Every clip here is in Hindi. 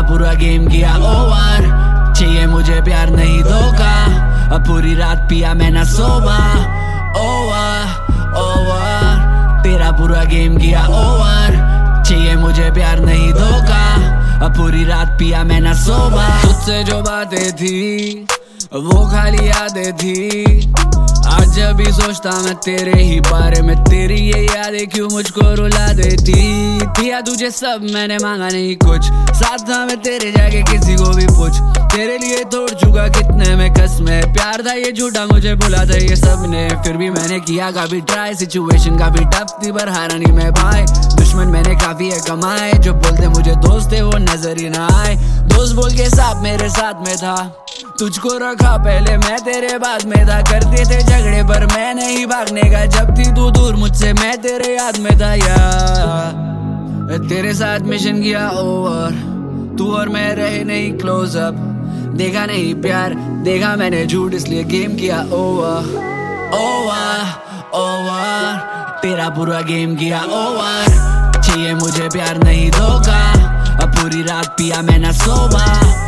पूरा गेम किया ओवर। चाहिए मुझे प्यार नहीं धोखा, अब पूरी रात पिया मैं ना सोबा। ओवर ओवर तेरा पूरा गेम किया ओवर। चाहिए मुझे प्यार नहीं धोखा, अब पूरी रात पिया मैं ना सोबा। तुझसे जो बातें थी वो खाली यादें थी। आज जब भी सोचता मैं तेरे ही बारे में, तेरी ये यादें क्यों मुझको रुला देती। दिया तुझे सब मैंने मांगा नहीं कुछ, साथ था मैं तेरे जाके किसी को भी पूछ। तेरे लिए तोड़ चुका कितने में कसमें, प्यार था ये झूठा मुझे भुला था ये सबने। फिर भी मैंने किया काफी ट्राई, सिचुएशन काफी टफ थी पर हारा नहीं मैं भाई। दुश्मन मैंने काफी है कमाए, जो बोलते मुझे दोस्त थे वो नजर ही ना आए। दोस्त बोल के साथ मेरे साथ में था, तुझको रखा पहले मैं तेरे बाद में था। करते थे झगड़े पर मैं नहीं भागने का, जब थी तू दूर मुझसे मैं तेरे याद में था यार। तेरे साथ मिशन किया ओवर, तू और मैं रहे नहीं क्लोज अप। देखा नहीं प्यार देखा मैंने झूठ, इसलिए गेम किया ओवर। ओवर ओवर तेरा पूरा गेम किया ओवर। चाहिए मुझे प्यार नहीं धोखा, अब पूरी रात पिया मैं ना सोबा।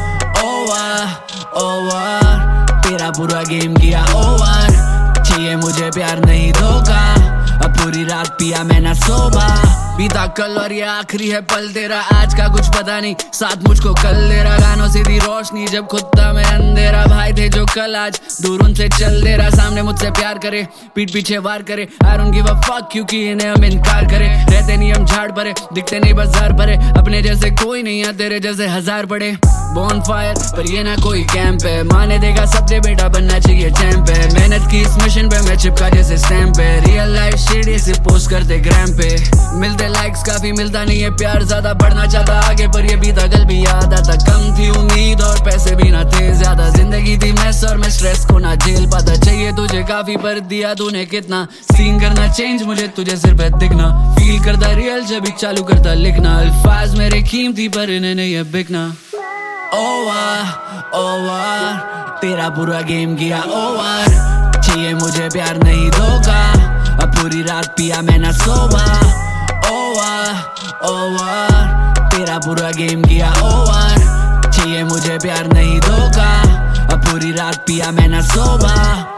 ओवर ओवर तेरा पूरा गेम किया ओवर। चाहिए मुझे प्यार नहीं धोखा, अब पूरी रात पिया मैं ना सोबा। बीता कल और ये आखिरी है पल तेरा, आज का कुछ पता नहीं साथ मुझको कल दे रहा। गानों से दी रोशनी जब खुद था मैं अंधेरा, भाई थे जो कल आज दूर उनसे चल दे रहा। सामने मुझसे प्यार करे पीठ पीछे वार करे, I don't give a fuck क्योंकि इन्हें हम इनकार करे। रहते नहीं हम झाड़ परे, दिखते नहीं बाजार परे, अपने जैसे कोई नहीं है तेरे जैसे हजार पड़े। बॉन फायर पर ये ना कोई कैंप है, माने देगा सबसे बेटा बनना चाहिए चैंप है। मेहनत की इस मिशन पे मैं चिपका जैसे स्टैम्प है, रियल लाइफ शेड से पोस्ट करते ग्राम पे। मिलते लाइक्स काफी मिलता नहीं है प्यार, ज्यादा बढ़ना चाहता आगे पर ये बीता कल भी याद आता। कम थी उम्मीद और पैसे भी ना थे ज्यादा, जिंदगी थी मैस और मैं स्ट्रेस को ना झेल पाता। चाहिए तुझे काफी पर दिया तूने कितना, सीन करना चेंज मुझे तुझे सिर्फ दिखना। फील करता रियल जब भी चालू करता लिखना, अल्फाज मेरे कीमती पर इन्हें नहीं है बिकना। ओवर ओवर तेरा पूरा गेम किया ओवर। चाहिए मुझे प्यार नहीं धोखा, अब पूरी रात पिया मैं ना सोबा। ओवर ओवर तेरा पूरा गेम किया ओवर। चाहिए मुझे प्यार नहीं धोखा, अब पूरी रात पिया मैं ना सोबा।